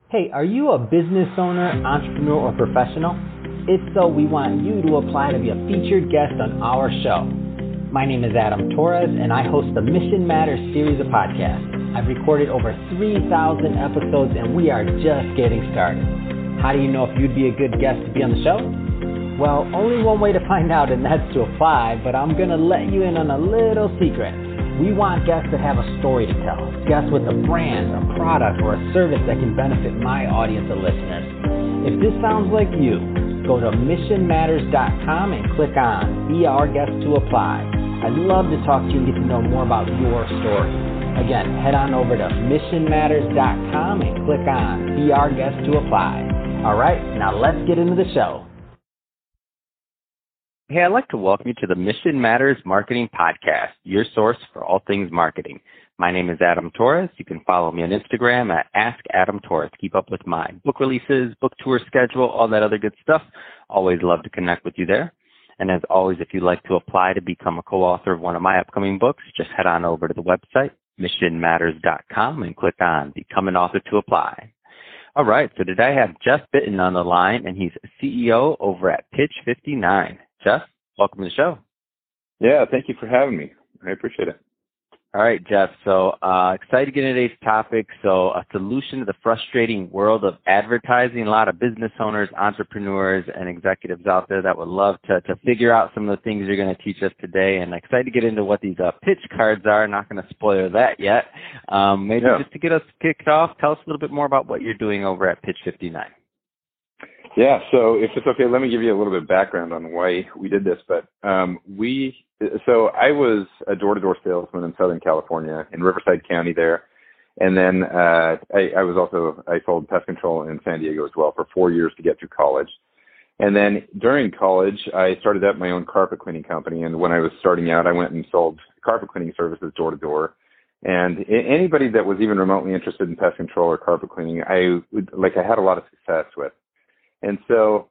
Hey, are you a business owner, entrepreneur, or professional? If so, we want you to apply to be a featured guest on our show. My name is Adam Torres, and I host the Mission Matters series of podcasts. I've recorded over 3,000 episodes, and we are just getting started. How do you know if you'd be a good guest to be on the show? Well, only one way to find out, and that's to apply, but I'm going to let you in on a little secret. We want guests that have a story to tell, guests with a brand, a product, or a service that can benefit my audience of listeners. If this sounds like you, go to missionmatters.com and click on Be Our Guest to apply. I'd love to talk to you and get to know more about your story. Again, head on over to missionmatters.com and click on Be Our Guest to apply. All right, now let's get into the show. Hey, I'd like to welcome you to the Mission Matters Marketing Podcast, your source for all things marketing. My name is Adam Torres. You can follow me on Instagram at AskAdamTorres. Keep up with my book releases, book tour schedule, all that other good stuff. Always love to connect with you there. And as always, if you'd like to apply to become a co-author of one of my upcoming books, just head on over to the website, missionmatters.com, and click on Become an Author to apply. All right, so today I have Jeff Bitten on the line, and he's CEO over at Pitch 59. Jeff, welcome to the show. Yeah, thank you for having me. I appreciate it. All right, Jeff. So excited to get into today's topic. So a solution to the frustrating world of advertising. A lot of business owners, entrepreneurs, and executives out there that would love to figure out some of the things you're going to teach us today. And excited to get into what these pitch cards are. Not going to spoil that yet. Just to get us kicked off, tell us a little bit more about what you're doing over at Pitch 59. Yeah, so if it's okay, let me give you a little bit of background on why we did this. But I was a door-to-door salesman in Southern California, in Riverside County there. And then I sold pest control in San Diego as well for 4 years to get through college. And then during college, I started up my own carpet cleaning company. And when I was starting out, I went and sold carpet cleaning services door-to-door. And anybody that was even remotely interested in pest control or carpet cleaning, I had a lot of success with. And so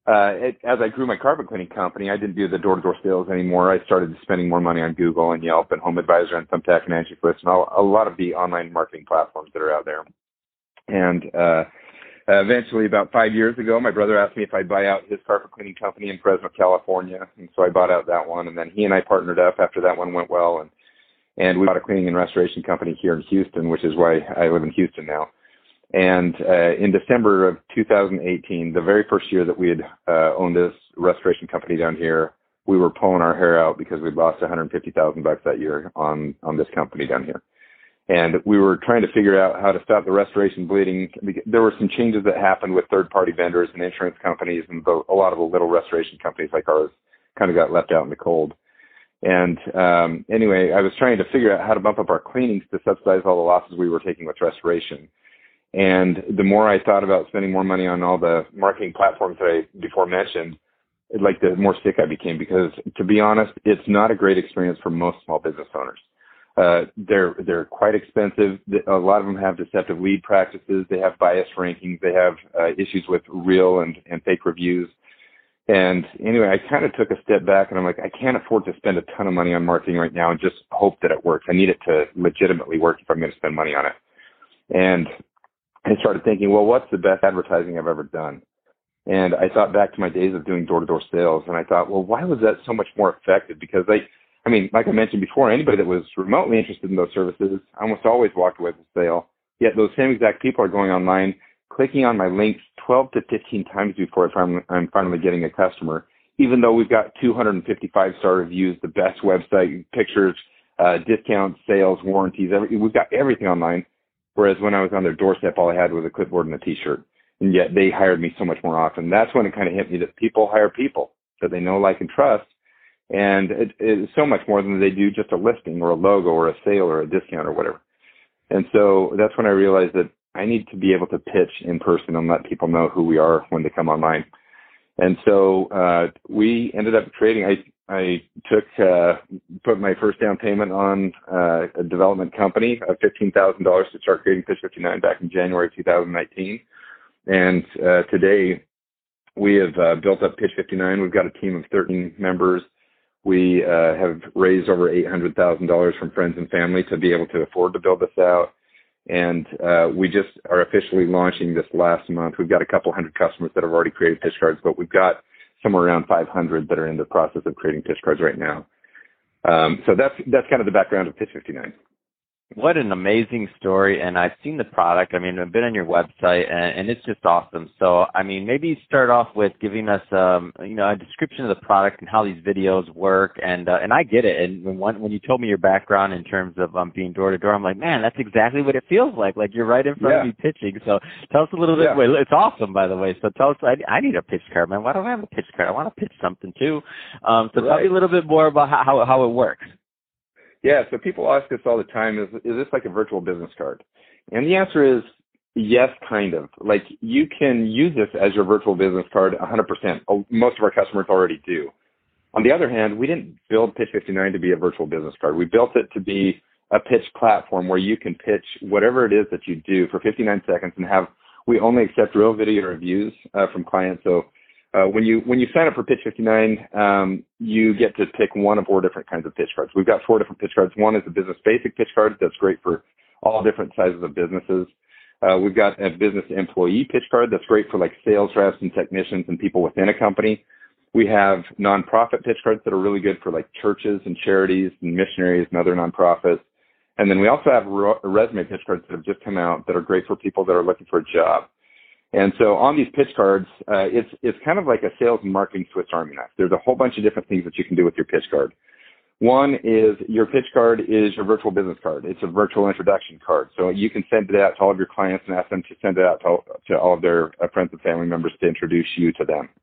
as I grew my carpet cleaning company, I didn't do the door-to-door sales anymore. I started spending more money on Google and Yelp and Home Advisor and Thumbtack and Angie Flits and a lot of the online marketing platforms that are out there. And eventually, about 5 years ago, my brother asked me if I'd buy out his carpet cleaning company in Fresno, California. And so I bought out that one. And then he and I partnered up after that one went well. And we bought a cleaning and restoration company here in Houston, which is why I live in Houston now. And in December of 2018, the very first year that we had owned this restoration company down here, we were pulling our hair out because we'd lost $150,000 that year on this company down here. And we were trying to figure out how to stop the restoration bleeding. There were some changes that happened with third-party vendors and insurance companies, and a lot of the little restoration companies like ours kind of got left out in the cold. And anyway, I was trying to figure out how to bump up our cleanings to subsidize all the losses we were taking with restoration. And the more I thought about spending more money on all the marketing platforms that I before mentioned, the more sick I became because, to be honest, it's not a great experience for most small business owners. They're quite expensive. A lot of them have deceptive lead practices. They have biased rankings. They have issues with real and fake reviews. And anyway, I kind of took a step back and I'm like, I can't afford to spend a ton of money on marketing right now and just hope that it works. I need it to legitimately work if I'm going to spend money on it. And I started thinking, well, what's the best advertising I've ever done? And I thought back to my days of doing door-to-door sales, and I thought, well, why was that so much more effective? Because like I mentioned before, anybody that was remotely interested in those services almost always walked away with a sale. Yet those same exact people are going online, clicking on my links 12 to 15 times before I'm finally getting a customer, even though we've got 255-star reviews, the best website, pictures, discounts, sales, warranties, we've got everything online. Whereas when I was on their doorstep, all I had was a clipboard and a T-shirt. And yet they hired me so much more often. That's when it kind of hit me that people hire people that they know, like, and trust. And it's so much more than they do just a listing or a logo or a sale or a discount or whatever. And so that's when I realized that I need to be able to pitch in person and let people know who we are when they come online. And so we ended up creating, I put my first down payment on a development company of $15,000 to start creating Pitch 59 back in January 2019. And today we have built up Pitch 59. We've got a team of 13 members. We have raised over $800,000 from friends and family to be able to afford to build this out. And we just are officially launching this last month. We've got a couple hundred customers that have already created pitch cards, but we've got somewhere around 500 that are in the process of creating pitch cards right now. So that's kind of the background of Pitch 59. What an amazing story, and I've seen the product. I mean, I've been on your website, and it's just awesome. So, I mean, maybe start off with giving us, a description of the product and how these videos work. And I get it. And when you told me your background in terms of being door to door, I'm like, man, that's exactly what it feels like. Like you're right in front of me pitching. So tell us a little bit. Yeah. Well, it's awesome, by the way. So tell us. I need a pitch card, man. Why don't I have a pitch card? I want to pitch something too. Tell me a little bit more about how it works. Yeah, so people ask us all the time, is this like a virtual business card? And the answer is yes, kind of. Like you can use this as your virtual business card 100%. Most of our customers already do. On the other hand, we didn't build Pitch 59 to be a virtual business card. We built it to be a pitch platform where you can pitch whatever it is that you do for 59 seconds and we only accept real video reviews from clients. So when you sign up for Pitch 59, you get to pick one of 4 different kinds of pitch cards. We've got 4 different pitch cards. One is a business basic pitch card that's great for all different sizes of businesses. We've got a business employee pitch card that's great for like sales reps and technicians and people within a company. We have nonprofit pitch cards that are really good for like churches and charities and missionaries and other nonprofits. And then we also have resume pitch cards that have just come out that are great for people that are looking for a job. And so on these pitch cards, it's kind of like a sales and marketing Swiss Army knife. There's a whole bunch of different things that you can do with your pitch card. One is your pitch card is your virtual business card. It's a virtual introduction card. So you can send it out to all of your clients and ask them to send it out to all of their friends and family members to introduce you to them.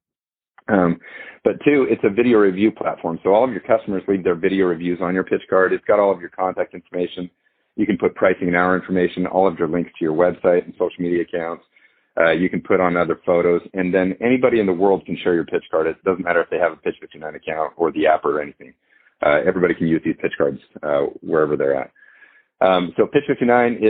But 2, it's a video review platform. So all of your customers leave their video reviews on your pitch card. It's got all of your contact information. You can put pricing and hour information, all of your links to your website and social media accounts. You can put on other photos, and then anybody in the world can share your pitch card. It doesn't matter if they have a Pitch 59 account or the app or anything. Everybody can use these pitch cards wherever they're at. So Pitch 59,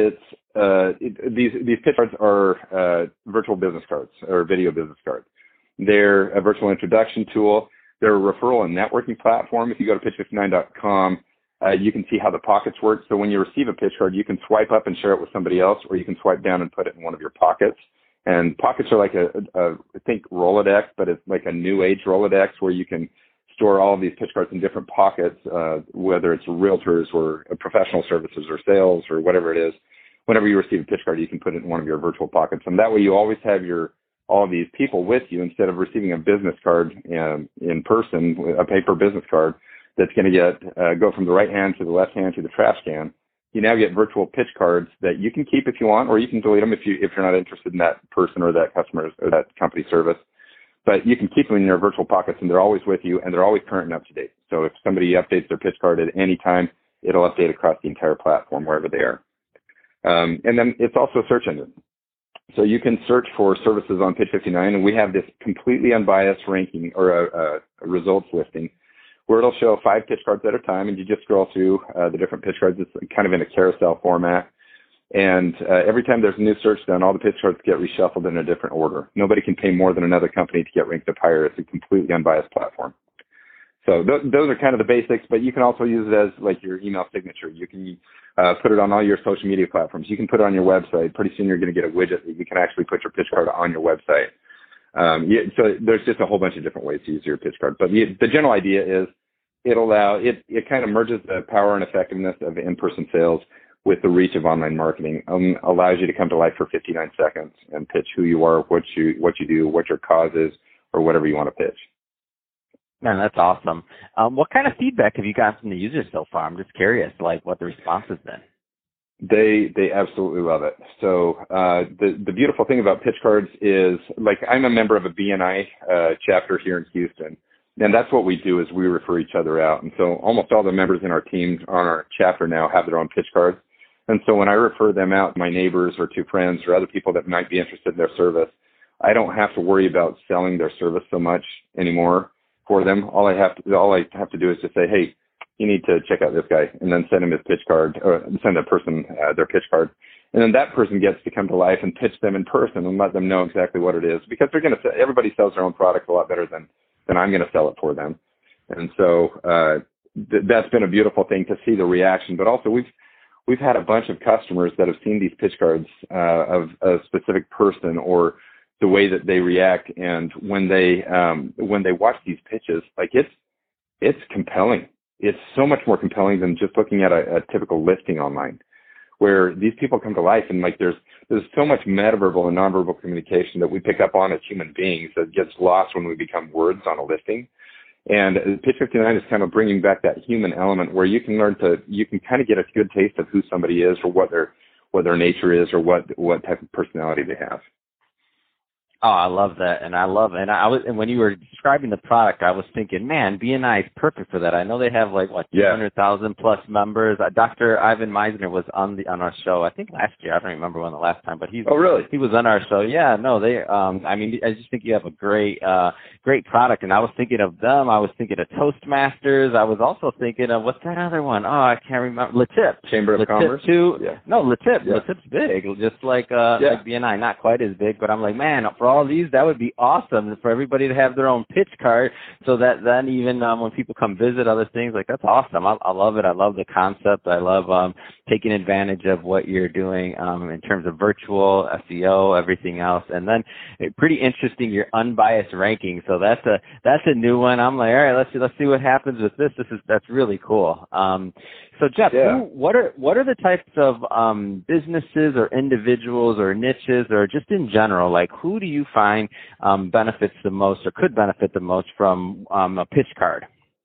these pitch cards are virtual business cards or video business cards. They're a virtual introduction tool. They're a referral and networking platform. If you go to pitch59.com, you can see how the pockets work. So when you receive a pitch card, you can swipe up and share it with somebody else, or you can swipe down and put it in one of your pockets. And pockets are like I think Rolodex, but it's like a new age Rolodex where you can store all of these pitch cards in different pockets, whether it's realtors or professional services or sales or whatever it is. Whenever you receive a pitch card, you can put it in one of your virtual pockets. And that way you always have all of these people with you instead of receiving a business card in person, a paper business card that's going to go from the right hand to the left hand to the trash can. You now get virtual pitch cards that you can keep if you want, or you can delete them if you're not interested in that person or that customer or that company service. But you can keep them in your virtual pockets, and they're always with you, and they're always current and up to date. So if somebody updates their pitch card at any time, it'll update across the entire platform wherever they are. And then it's also a search engine. So you can search for services on Pitch 59, and we have this completely unbiased ranking or a results listing where it'll show 5 pitch cards at a time, and you just scroll through the different pitch cards. It's kind of in a carousel format. And every time there's a new search done, all the pitch cards get reshuffled in a different order. Nobody can pay more than another company to get ranked up higher. It's a completely unbiased platform. So those are kind of the basics, but you can also use it as like your email signature. You can put it on all your social media platforms. You can put it on your website. Pretty soon you're going to get a widget that you can actually put your pitch card on your website. So there's just a whole bunch of different ways to use your pitch card. But the general idea is it kind of merges the power and effectiveness of in-person sales with the reach of online marketing, allows you to come to life for 59 seconds and pitch who you are, what you do, what your cause is, or whatever you want to pitch. Man, that's awesome. What kind of feedback have you gotten from the users so far? I'm just curious, like what the response has been. They absolutely love it. So the beautiful thing about pitch cards is, like, I'm a member of a BNI chapter here in Houston, and that's what we do is we refer each other out. And so almost all the members in our team on our chapter now have their own pitch cards. And so when I refer them out to my neighbors or to friends or other people that might be interested in their service, I don't have to worry about selling their service so much anymore for them. All I have to do is just say, hey, you need to check out this guy, and then send him his pitch card, or send a person their pitch card. And then that person gets to come to life and pitch them in person and let them know exactly what it is, because everybody sells their own product a lot better than I'm going to sell it for them. And so that's been a beautiful thing to see the reaction. But also we've we've had a bunch of customers that have seen these pitch cards of a specific person or the way that they react, and when they watch these pitches, like it's compelling. It's so much more compelling than just looking at a typical listing online, where these people come to life, and like there's so much metaverbal and nonverbal communication that we pick up on as human beings that gets lost when we become words on a listing. And Pitch 59 is kind of bringing back that human element where you can kind of get a good taste of who somebody is, or what their nature is, or what type of personality they have. Oh, I love that, and when you were describing the product, I was thinking, man, BNI is perfect for that. I know they have 200,000 plus members. Dr. Ivan Meisner was on our show, I think last year. I don't remember when the last time, but he was on our show. Yeah, no, they. I just think you have a great product, and I was thinking of them. I was thinking of Toastmasters. I was also thinking of what's that other one? Oh, I can't remember. LeTip. Chamber of Commerce. Too. Yeah. No, LeTip. Yeah. LeTip's big, just like BNI, not quite as big, but I'm like, man, for all these, that would be awesome for everybody to have their own pitch card, so that then even when people come visit other things, like that's awesome. I love it. I love the concept. I love taking advantage of what you're doing in terms of virtual SEO, everything else, and then pretty interesting your unbiased ranking. So that's a new one. I'm like, all right, let's see what happens with this. That's really cool. So Jeff, what are the types of businesses or individuals or niches, or just in general, like who do you find benefits the most or could benefit the most from a pitch card?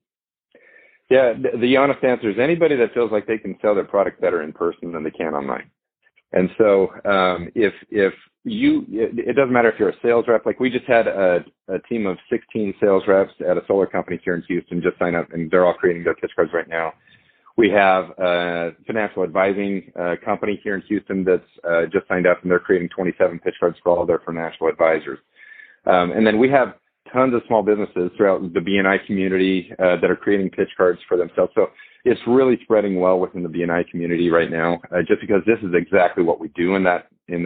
Yeah, the honest answer is anybody that feels like they can sell their product better in person than they can online. And so if it doesn't matter if you're a sales rep. Like we just had a team of 16 sales reps at a solar company here in Houston just sign up, and they're all creating their pitch cards right now. We have a financial advising company here in Houston that's just signed up, and they're creating 27 pitch cards for all their financial advisors. And then we have tons of small businesses throughout the BNI community that are creating pitch cards for themselves. So it's really spreading well within the BNI community right now, just because this is exactly what we do in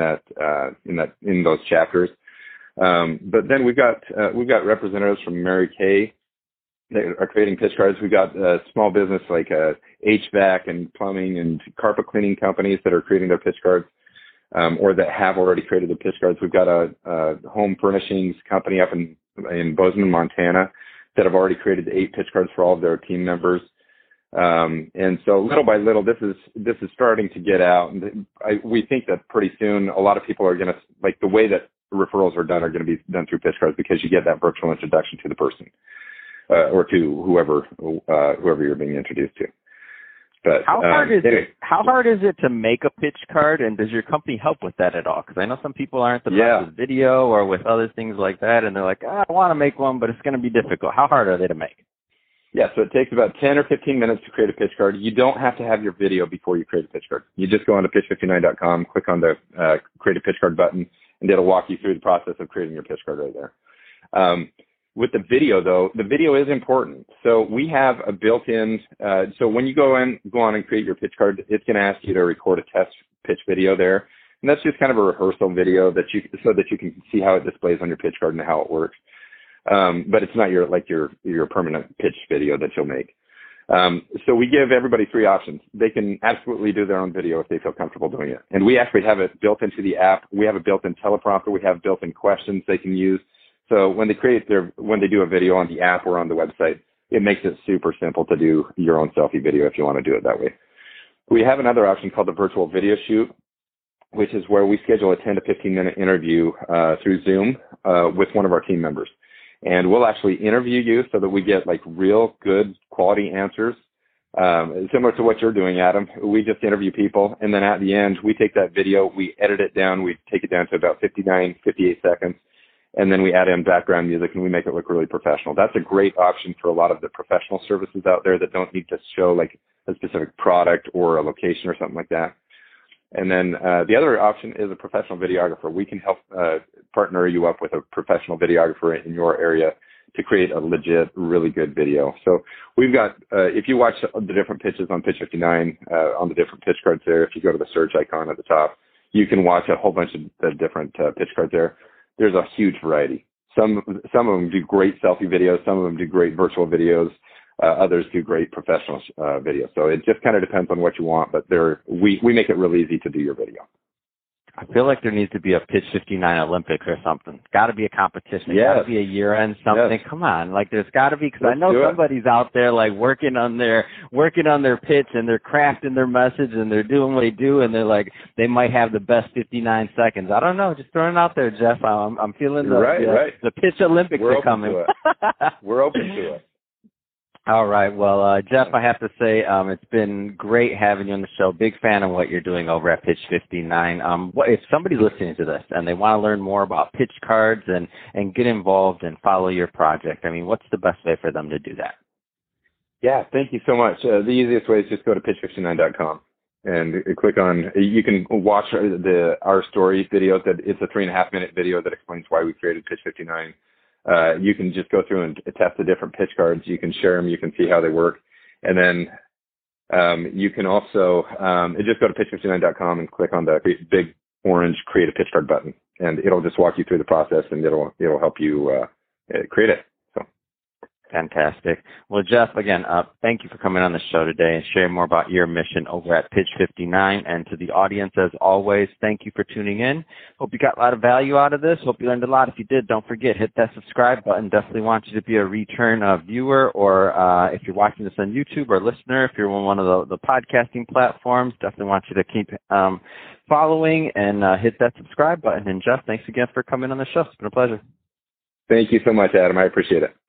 those chapters. But then we've got representatives from Mary Kay that are creating pitch cards. We've got small business like HVAC and plumbing and carpet cleaning companies that are creating their pitch cards, or that have already created their pitch cards. We've got a home furnishings company up in Bozeman, Montana, that have already created 8 pitch cards for all of their team members. And so little by little, this is starting to get out. And we think that pretty soon a lot of people are going to, like the way that referrals are going to be done through pitch cards, because you get that virtual introduction to the person. Or to whoever you're being introduced to. But how hard is it to make a pitch card, and does your company help with that at all? Because I know some people aren't the best with video or with other things like that, and they're like, I want to make one, but it's going to be difficult. How hard are they to make? Yeah, so it takes about 10 or 15 minutes to create a pitch card. You don't have to have your video before you create a pitch card. You just go onto pitch59.com, click on the create a pitch card button, and it'll walk you through the process of creating your pitch card right there. With the video, though, the video is important. So we have a built-in, so when you go on and create your pitch card, it's going to ask you to record a test pitch video there. And that's just kind of a rehearsal video so that you can see how it displays on your pitch card and how it works. But it's not your permanent pitch video that you'll make. So we give everybody 3 options. They can absolutely do their own video if they feel comfortable doing it. And we actually have it built into the app. We have a built-in teleprompter. We have built-in questions they can use. So when they do a video on the app or on the website, it makes it super simple to do your own selfie video if you want to do it that way. We have another option called the virtual video shoot, which is where we schedule a 10 to 15-minute interview through Zoom with one of our team members. And we'll actually interview you so that we get like real good quality answers. Similar to what you're doing, Adam. We just interview people, and then at the end, we take that video, we edit it down, we take it down to about 58 seconds. And then we add in background music, and we make it look really professional. That's a great option for a lot of the professional services out there that don't need to show like a specific product or a location or something like that. And then the other option is a professional videographer. We can help partner you up with a professional videographer in your area to create a legit, really good video. So we've got, if you watch the different pitches on Pitch 59, on the different pitch cards there, if you go to the search icon at the top, you can watch a whole bunch of the different pitch cards there. There's a huge variety. Some of them do great selfie videos. Some of them do great virtual videos. Others do great professional videos. So it just kind of depends on what you want, but we make it real easy to do your video. I feel like there needs to be a Pitch 59 Olympics or something. Got to be a competition. Yes. Got to be a year-end something. Yes. Come on, like there's got to be, because I know somebody's out there like working on their pitch and they're crafting their message and they're doing what they do and they're like they might have the best 59 seconds. I don't know, just throwing it out there, Jeff. I'm feeling the Pitch Olympics are coming. We're open to it. All right. Well, Jeff, I have to say it's been great having you on the show. Big fan of what you're doing over at Pitch 59. If somebody's listening to this and they want to learn more about pitch cards and get involved and follow your project, I mean, what's the best way for them to do that? Yeah, thank you so much. The easiest way is just go to pitch59.com and click on. You can watch our story videos. It's a 3.5-minute video that explains why we created Pitch 59. You can just go through and test the different pitch cards. You can share them. You can see how they work. And then you can also just go to pitch59.com and click on the big orange Create a Pitch Card button. And it'll just walk you through the process, and it'll help you create it. So. Fantastic. Well, Jeff, again, thank you for coming on the show today and sharing more about your mission over at Pitch 59. And to the audience, as always, thank you for tuning in. Hope you got a lot of value out of this. Hope you learned a lot. If you did, don't forget, hit that subscribe button. Definitely want you to be a return viewer, or if you're watching this on YouTube, or listener, if you're on one of the podcasting platforms, definitely want you to keep following and hit that subscribe button. And Jeff, thanks again for coming on the show. It's been a pleasure. Thank you so much, Adam. I appreciate it.